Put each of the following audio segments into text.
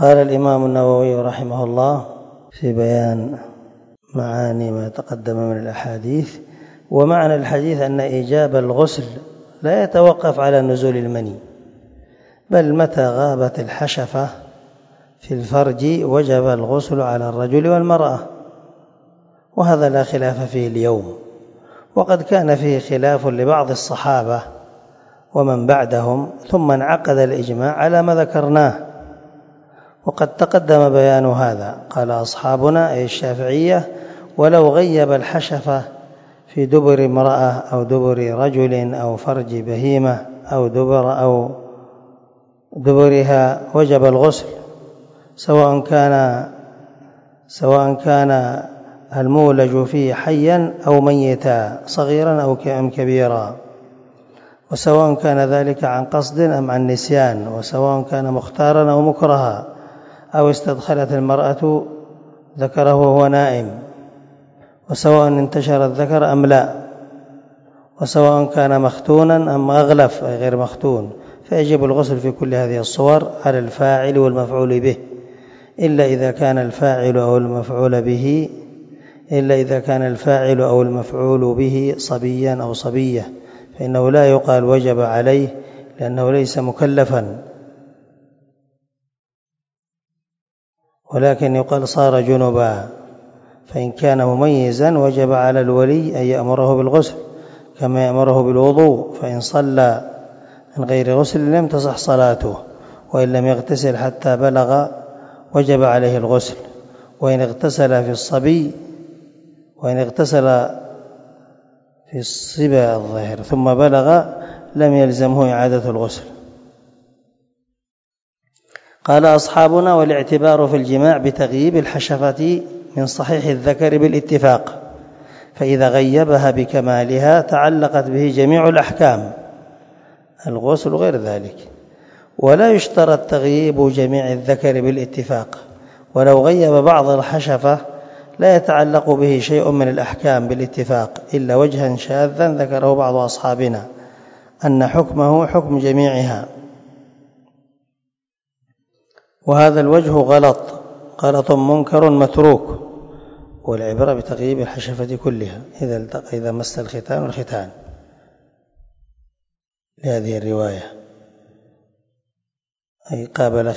قال الإمام النووي رحمه الله في بيان معاني ما تقدم من الأحاديث: ومعنى الحديث أن إيجاب الغسل لا يتوقف على نزول المني، بل متى غابت الحشفة في الفرج وجب الغسل على الرجل والمرأة، وهذا لا خلاف فيه اليوم. وقد كان فيه خلاف لبعض الصحابة ومن بعدهم، ثم انعقد الإجماع على ما ذكرناه، وقد تقدم بيان هذا. قال أصحابنا أي الشافعية: ولو غيب الحشفة في دبر امرأة أو دبر رجل أو فرج بهيمة أو دبرها وجب الغسل، سواء كان المولج فيه حيا أو ميتا، صغيرا أو كبيرا، وسواء كان ذلك عن قصد أم عن نسيان، وسواء كان مختارا أو مكرها، أو استدخلت المرأة ذكره وهو نائم، وسواء انتشر الذكر أم لا، وسواء كان مختونا أم أغلف أي غير مختون، فيجب الغسل في كل هذه الصور على الفاعل والمفعول به، إلا إذا كان الفاعل أو المفعول به صبيا أو صبية، فإنه لا يقال وجب عليه لأنه ليس مكلفا، ولكن يقال صار جنبا. فإن كان مميزا وجب على الولي أن يأمره بالغسل كما يأمره بالوضوء، فإن صلى من غير غسل لم تصح صلاته، وإن لم يغتسل حتى بلغ وجب عليه الغسل، وإن اغتسل في الصبا الظاهر ثم بلغ لم يلزمه إعادة الغسل. قال أصحابنا: والاعتبار في الجماع بتغييب الحشفة من صحيح الذكر بالاتفاق، فإذا غيبها بكمالها تعلقت به جميع الأحكام، الغسل غير ذلك. ولا يشترط تغييب جميع الذكر بالاتفاق، ولو غيب بعض الحشفة لا يتعلق به شيء من الأحكام بالاتفاق، إلا وجها شاذا ذكره بعض أصحابنا أن حكمه حكم جميعها، وهذا الوجه غلط منكر متروك، والعبرة بتغييب الحشفة كلها إذا مس الختان والختان، لهذه الرواية أي قابل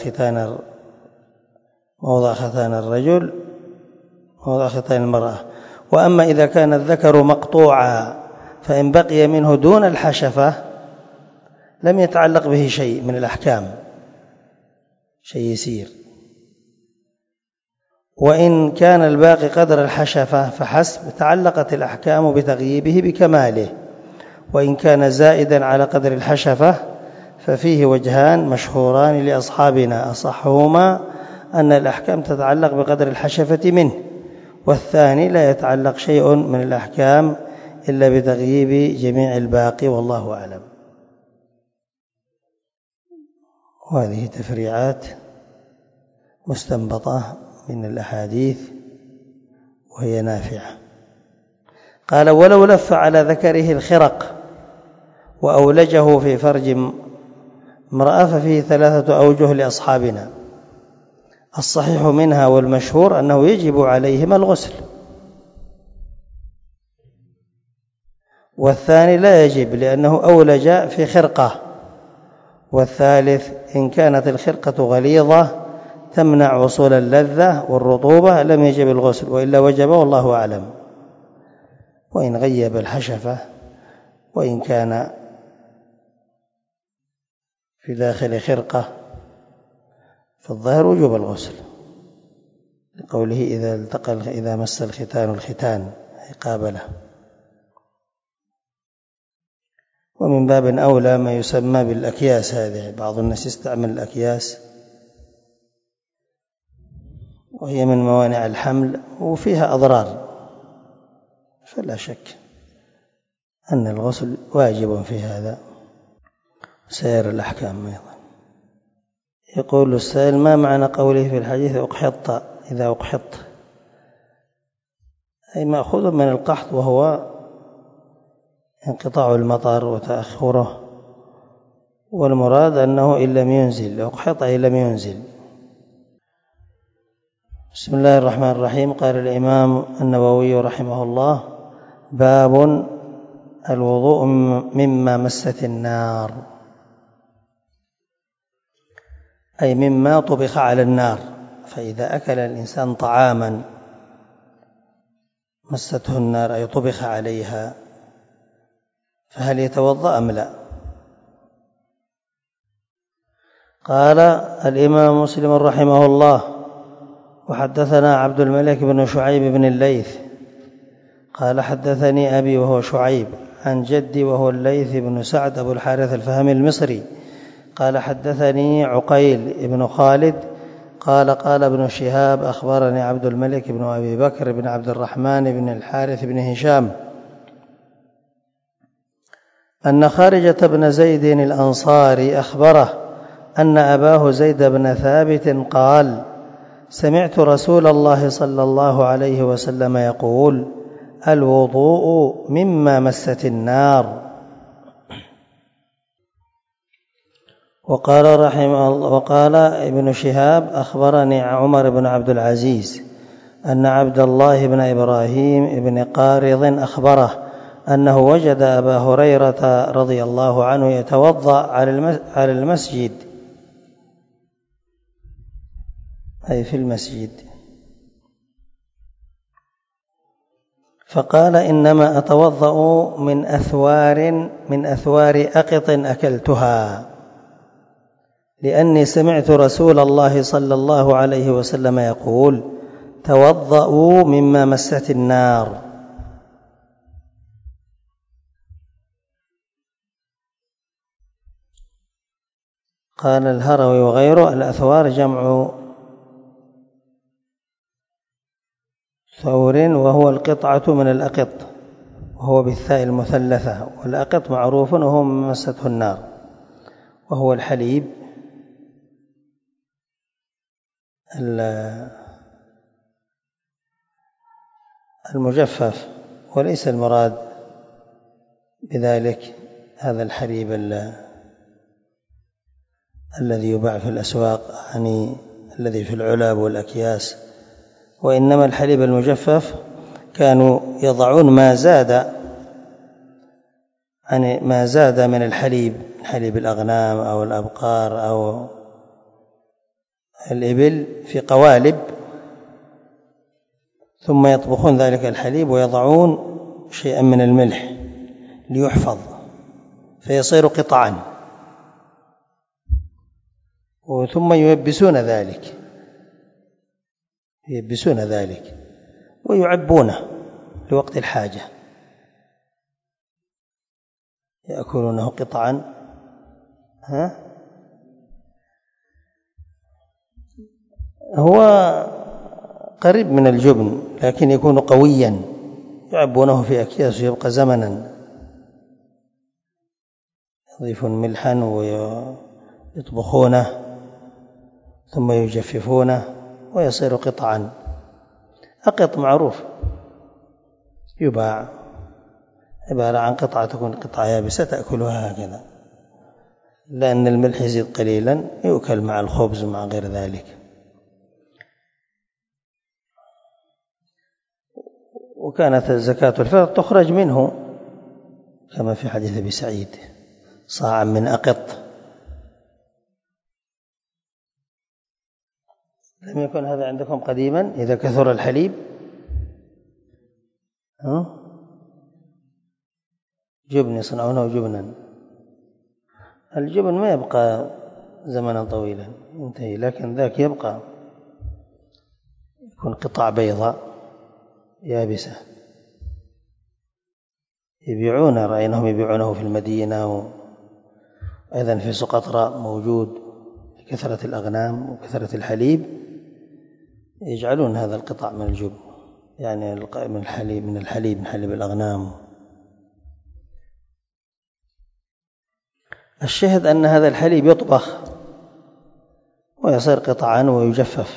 موضع ختان الرجل موضع ختان المرأة. وأما إذا كان الذكر مقطوعا فإن بقي منه دون الحشفة لم يتعلق به شيء من الأحكام، شيء يسير. وإن كان الباقي قدر الحشفة فحسب تعلقت الأحكام بتغييبه بكماله. وإن كان زائدا على قدر الحشفة ففيه وجهان مشهوران لأصحابنا، أصحهما أن الأحكام تتعلق بقدر الحشفة منه، والثاني لا يتعلق شيء من الأحكام إلا بتغييب جميع الباقي، والله أعلم. وهذه تفريعات مستنبطة من الأحاديث وهي نافعة. قال: ولو لف على ذكره الخرق وأولجه في فرج امرأة ففيه 3 أوجه لأصحابنا، الصحيح منها والمشهور أنه يجب عليهما الغسل، والثاني لا يجب لأنه أولج في خرقة، والثالث إن كانت الخرقة غليظة تمنع وصول اللذة والرطوبة لم يجب الغسل، وإلا وجب، والله أعلم. وإن غيب الحشفة وإن كان في داخل خرقة فالظاهر وجوب الغسل، لقوله إذا مس الختان الختان أي قابله. ومن باب أولى ما يسمى بالأكياس، هذه بعض الناس يستعمل الأكياس وهي من موانع الحمل وفيها أضرار، فلا شك أن الغسل واجب في هذا، سائر الأحكام أيضا. يقول السائل: ما معنى قوله في الحديث إذا أقحط؟ أي مأخوذ من القحط، وهو انقطاع المطر وتأخره، والمراد أنه إن لم ينزل، أقحط أي لم ينزل. بسم الله الرحمن الرحيم. قال الإمام النووي رحمه الله: باب الوضوء مما مست النار، أي مما طبخ على النار. فإذا أكل الإنسان طعاما مسته النار أي طبخ عليها، فهل يتوضأ أم لا؟ قال الإمام مسلم رحمه الله: وحدثنا عبد الملك بن شعيب بن الليث قال حدثني أبي وهو شعيب عن جدي وهو الليث بن سعد أبو الحارث الفهمي المصري قال حدثني عقيل بن خالد قال قال ابن شهاب أخبرني عبد الملك بن أبي بكر بن عبد الرحمن بن الحارث بن هشام أن خارجة بن زيد الأنصاري أخبره أن أباه زيد بن ثابت قال: سمعت رسول الله صلى الله عليه وسلم يقول: الوضوء مما مست النار. وقال ابن شهاب أخبرني عمر بن عبد العزيز أن عبد الله بن إبراهيم بن قارض أخبره أنه وجد أبا هريرة رضي الله عنه يتوضأ على المسجد، أي في المسجد، فقال: إنما أتوضأ من أثوار أقط أكلتها، لأني سمعت رسول الله صلى الله عليه وسلم يقول: توضأوا مما مست النار. قال الهروي وغيره: الأثوار جمع ثور، وهو القطعة من الأقط، وهو بالثاء المثلثة، والأقط معروف وهو مما مسته النار، وهو الحليب المجفف، وليس المراد بذلك هذا الحليب الذي يباع في الأسواق، يعني الذي في العلب والأكياس، وإنما الحليب المجفف كانوا يضعون ما زاد من الحليب، حليب الأغنام أو الأبقار أو الإبل، في قوالب، ثم يطبخون ذلك الحليب ويضعون شيئا من الملح ليحفظ فيصير قطعا، ثم ييبسون ذلك ويعبونه لوقت الحاجة، يأكلونه قطعا. هو قريب من الجبن لكن يكون قويا، يعبونه في أكياس ويبقى زمنا، يضيفون ملحا ويطبخونه ثم يجففونه ويصير قطعا. أقط معروف يباع، عبارة عن قطعة تكون قطعة يابسة تأكلها هكذا، لأن الملح يزيد قليلا، يؤكل مع الخبز مع غير ذلك. وكانت زكاة الفطر تخرج منه كما في حديث أبي سعيد: صاعا من أقط. لم يكن هذا عندكم قديما إذا كثر الحليب؟ جبن يصنعونه جبنا. الجبن ما يبقى زمنا طويلا ينتهي، لكن ذاك يبقى، يكون قطع بيضاء يابسة رأيناهم يبيعونه في المدينة، وأيضا في سقطرى موجود، كثرة الأغنام وكثرة الحليب يجعلون هذا القطع من الجبن، يعني من حليب الأغنام. الشاهد أن هذا الحليب يطبخ ويصير قطعا ويجفف.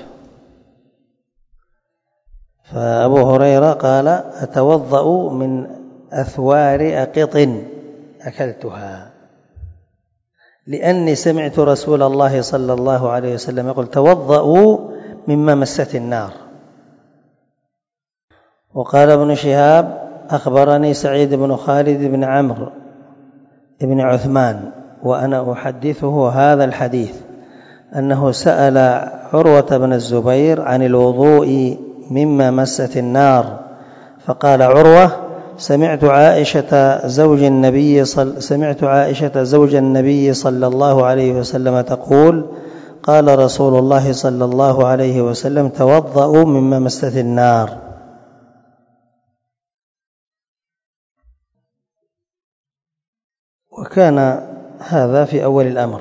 فأبو هريرة قال: أتوضأ من أثوار أقط أكلتها، لأني سمعت رسول الله صلى الله عليه وسلم يقول: توضأوا مما مست النار. وقال ابن شهاب أخبرني سعيد بن خالد بن عمرو بن عثمان وأنا أحدثه هذا الحديث أنه سأل عروة بن الزبير عن الوضوء مما مست النار، فقال عروة: سمعت عائشة زوج النبي صلى الله عليه وسلم تقول: قال رسول الله صلى الله عليه وسلم: توضؤوا مما مست النار. وكان هذا في أول الأمر،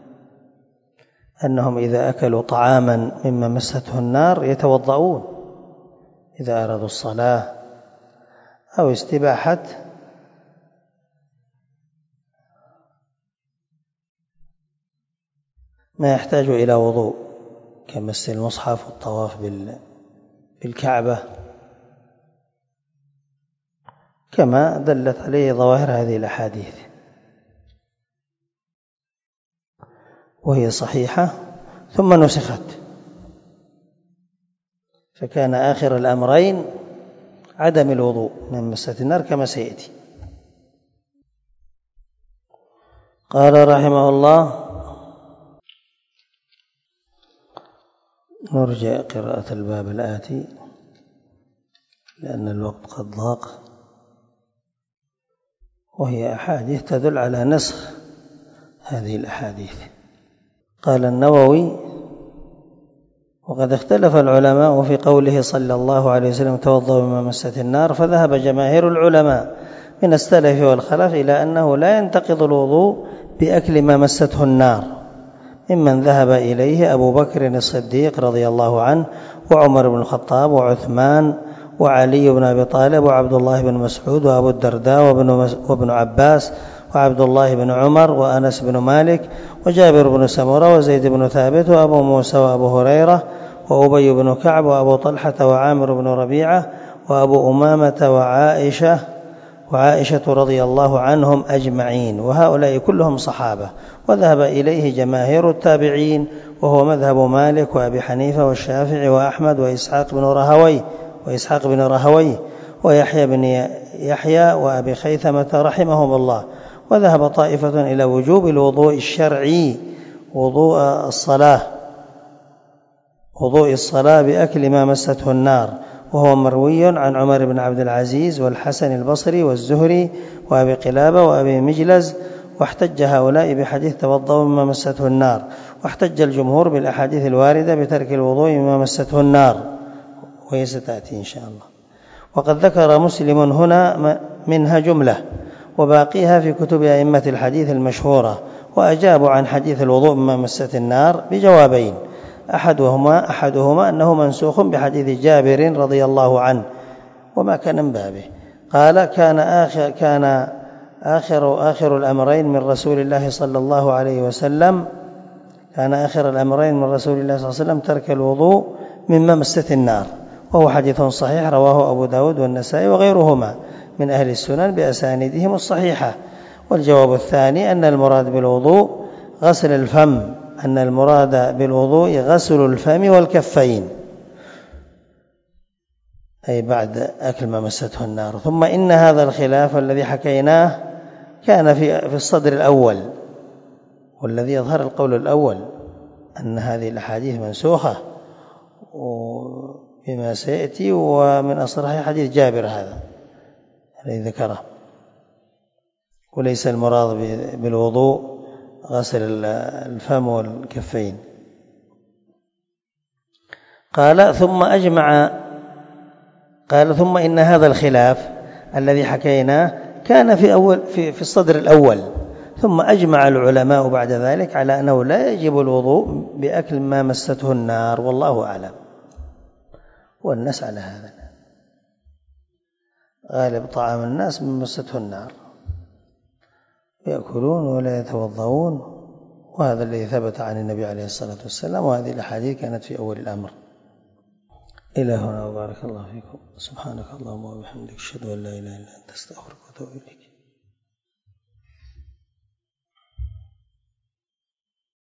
أنهم إذا أكلوا طعاما مما مسته النار يتوضؤون إذا أرادوا الصلاة أو استباحة ما يحتاج إلى وضوء كمس المصحف والطواف بالكعبة، كما دلت عليه ظواهر هذه الأحاديث، وهي صحيحة ثم نسخت، فكان آخر الأمرين عدم الوضوء من مسة النار كما سيأتي. قال رحمه الله: نرجع قراءة الباب الآتي لأن الوقت قد ضاق، وهي أحاديث تدل على نسخ هذه الأحاديث. قال النووي: وقد اختلف العلماء في قوله صلى الله عليه وسلم: توضؤوا مما مست النار، فذهب جماهير العلماء من السلف والخلف إلى أنه لا ينتقض الوضوء بأكل ما مسته النار، ممن ذهب إليه أبو بكر الصديق رضي الله عنه، وعمر بن الخطاب، وعثمان، وعلي بن أبي طالب، وعبد الله بن مسعود، وأبو الدرداء، وابن عباس، وعبد الله بن عمر، وأنس بن مالك، وجابر بن سمرة، وزيد بن ثابت، وأبو موسى، وأبو هريرة، وأبي بن كعب، وأبو طلحة، وعامر بن ربيعة، وأبو أمامة، وعائشة رضي الله عنهم أجمعين، وهؤلاء كلهم صحابة. وذهب إليه جماهير التابعين، وهو مذهب مالك وأبي حنيفة والشافعي وأحمد وإسحاق بن راهويه ويحيى بن يحيى وأبي خيثمة رحمهم الله. وذهب طائفة إلى وجوب الوضوء الشرعي، وضوء الصلاة بأكل ما مسته النار، وهو مروي عن عمر بن عبد العزيز والحسن البصري والزهري وأبي قلابة وأبي مجلز. واحتج هؤلاء بحديث توضؤوا مما مسته النار، واحتج الجمهور بالأحاديث الواردة بترك الوضوء مما مسته النار، وهي ستأتي إن شاء الله. وقد ذكر مسلم هنا منها جملة، وباقيها في كتب أئمة الحديث المشهورة، وأجابوا عن حديث الوضوء مما مسته النار بجوابين: أحدهما أنه منسوخ بحديث جابر رضي الله عنه وما كان من بابه. قال: كان آخر الأمرين من رسول الله صلى الله عليه وسلم ترك الوضوء مما مسته النار، وهو حديث صحيح رواه أبو داود والنسائي وغيرهما من أهل السنن بأسانيدهم الصحيحة. والجواب الثاني أن المراد بالوضوء غسل الفم والكفين، أي بعد أكل ما مسته النار. ثم إن هذا الخلاف الذي حكيناه كان في الصدر الأول، والذي يظهر القول الأول أن هذه الأحاديث منسوخة بما سيأتي، ومن أصلها حديث جابر هذا الذي ذكره، وليس المراد بالوضوء غسل الفم والكفين. قال: ثم إن هذا الخلاف الذي حكيناه كان في الصدر الأول، ثم أجمع العلماء بعد ذلك على أنه لا يجب الوضوء بأكل ما مسته النار، والله أعلم. والناس على هذا، غالب طعام الناس من مسته النار، يأكلون ولا يتوضؤون، وهذا الذي ثبت عن النبي عليه الصلاة والسلام، وهذه الأحاديث كانت في أول الأمر. إلى هنا وبارك الله فيكم. سبحانك اللهم وبحمدك، أشهد أن لا إله إلا أنت، أستغفرك وأتوب إليك.